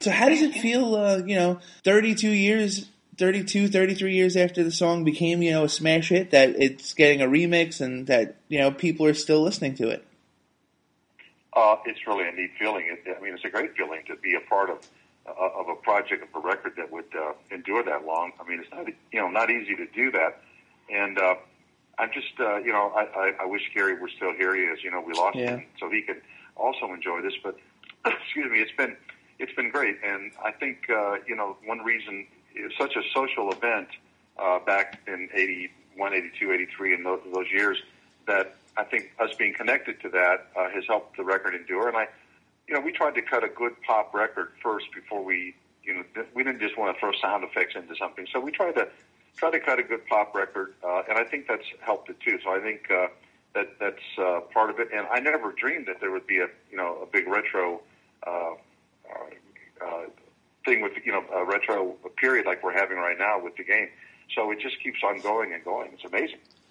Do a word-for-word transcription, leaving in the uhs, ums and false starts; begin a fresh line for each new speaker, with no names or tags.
So how does it feel, uh, you know, thirty-two years, thirty-two, thirty-three years after the song became, you know, a smash hit, that it's getting a remix and that, you know, people are still listening to it?
Uh, it's really a neat feeling. It, I mean, it's a great feeling to be a part of uh, of a project, of a record that would uh, endure that long. I mean, it's not, you know, not easy to do that. And uh, I'm just, uh, you know, I, I, I wish Gary were still here. He is, you know, we lost
yeah.
him, so he could also enjoy this. But excuse me, it's been it's been great, and I think uh, you know, one reason it's such a social event uh, back in eighty-one, eighty-two, eighty-three, and those, those years, that I think us being connected to that uh, has helped the record endure. And I, you know, we tried to cut a good pop record first before we, you know, we didn't just want to throw sound effects into something. So we tried to try to cut a good pop record, uh, and I think that's helped it too. So I think uh, that that's uh, part of it. And I never dreamed that there would be a, you know, a big retro uh, uh, thing with, you know, a retro period like we're having right now with the game. So it just keeps on going and going. It's amazing.